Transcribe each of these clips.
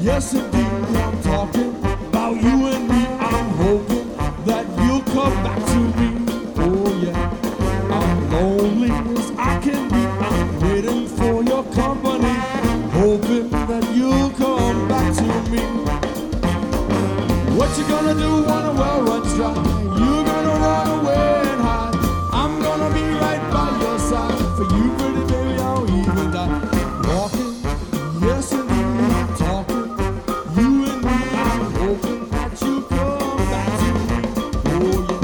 Yes, indeed, I'm talking about you and me. I'm hoping that you'll come back to me. Oh yeah, I'm lonely as I can be. I'm waiting for your company, hoping that you'll come back to me. What you gonna do when the well runs dry? You're gonna run away and hide. I'm gonna be right by your side. For you, pretty baby, I'll even die. Walking, yes indeed, I'm talking. You and me, I'm hoping that you come back to me. Oh yeah.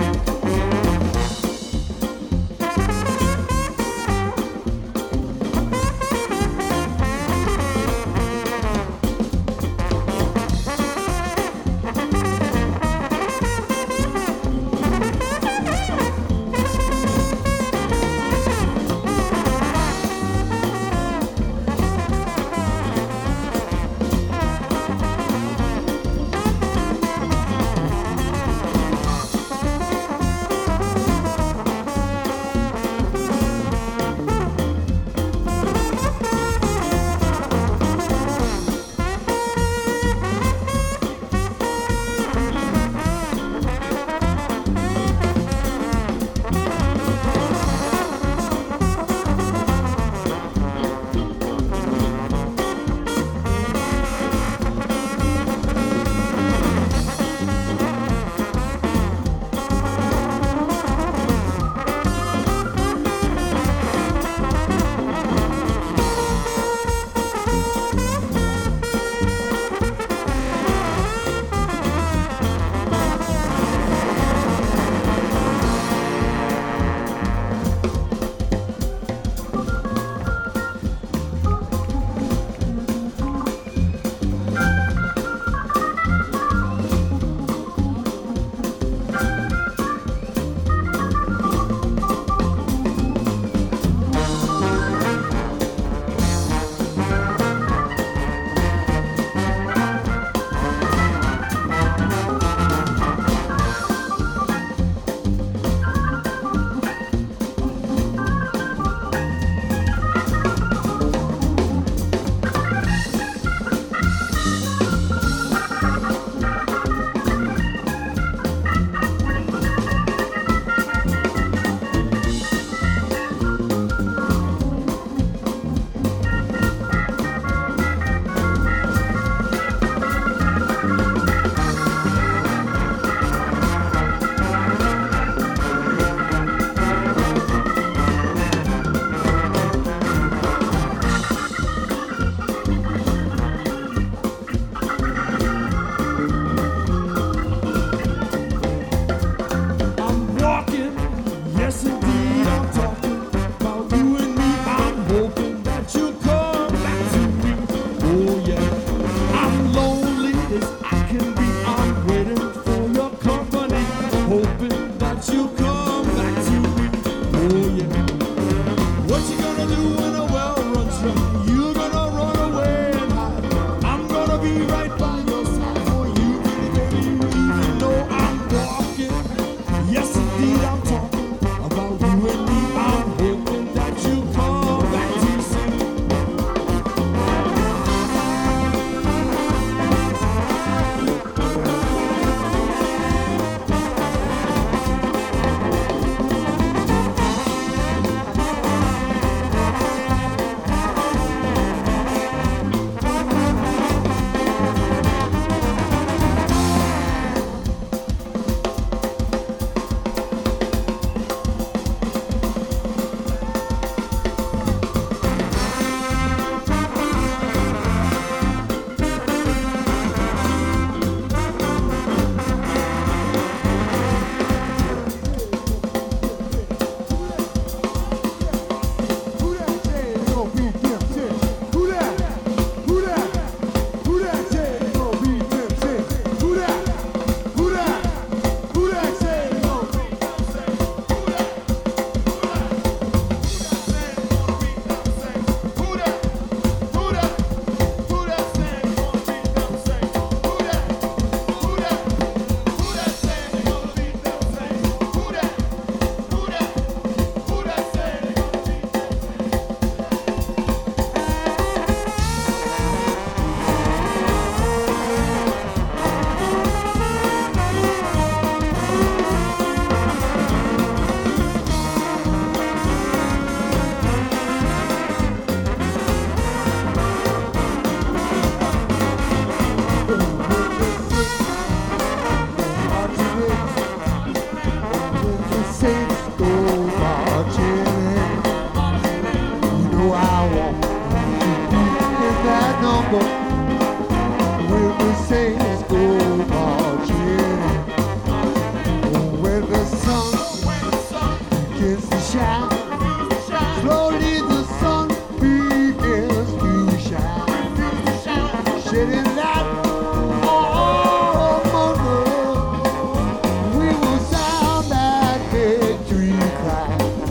people with the sails go marching. When the sun begins to shine, slowly the sun begins to shine, shedding light all among us. We will sound that victory cry.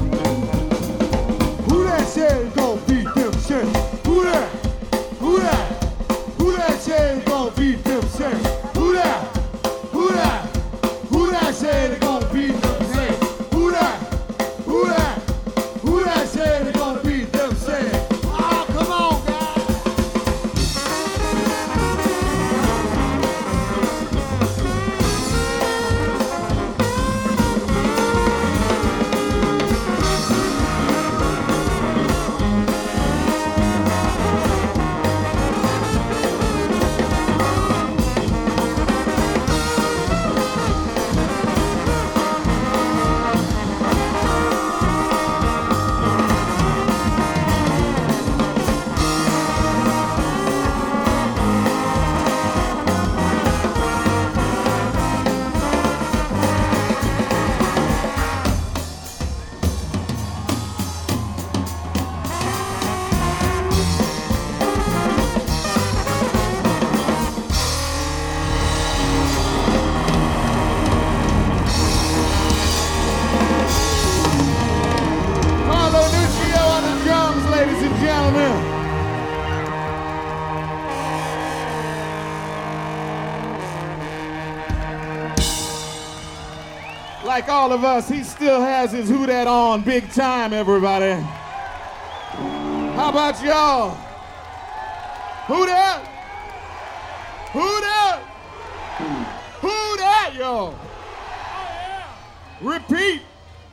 Who that said gon' beat them Saints? Who that? Who that? Who that said gon' beat them Saints? Who that? Who that? Who that said gon' beat them Saints? Who that? Who that? Who that said gon' beat them Saints? Oh, come on, guys. Carlo Nuccio on the drums, ladies and gentlemen. Like all of us, he still has his Who Dat on big time, everybody. How about y'all? Who dat? Who dat? Who dat, y'all? Repeat.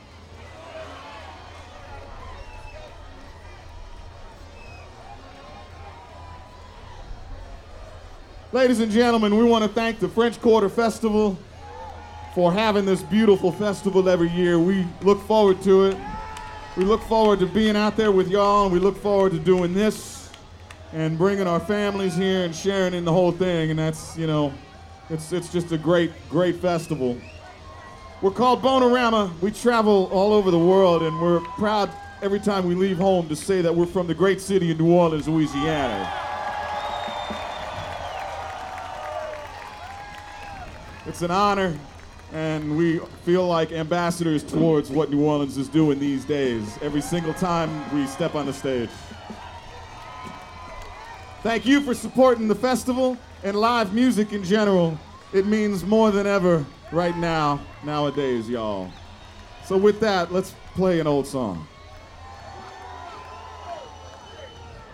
Ladies and gentlemen, we want to thank the French Quarter Festival for having this beautiful festival every year. We look forward to it. We look forward to being out there with y'all, and we look forward to doing this and bringing our families here and sharing in the whole thing. And that's, you know, it's just a great, great festival. We're called Bonorama. We travel all over the world, and we're proud every time we leave home to say that we're from the great city of New Orleans, Louisiana. It's an honor, and we feel like ambassadors towards what New Orleans is doing these days, every single time we step on the stage. Thank you for supporting the festival and live music in general. It means more than ever right now, nowadays, y'all. So with that, let's play an old song.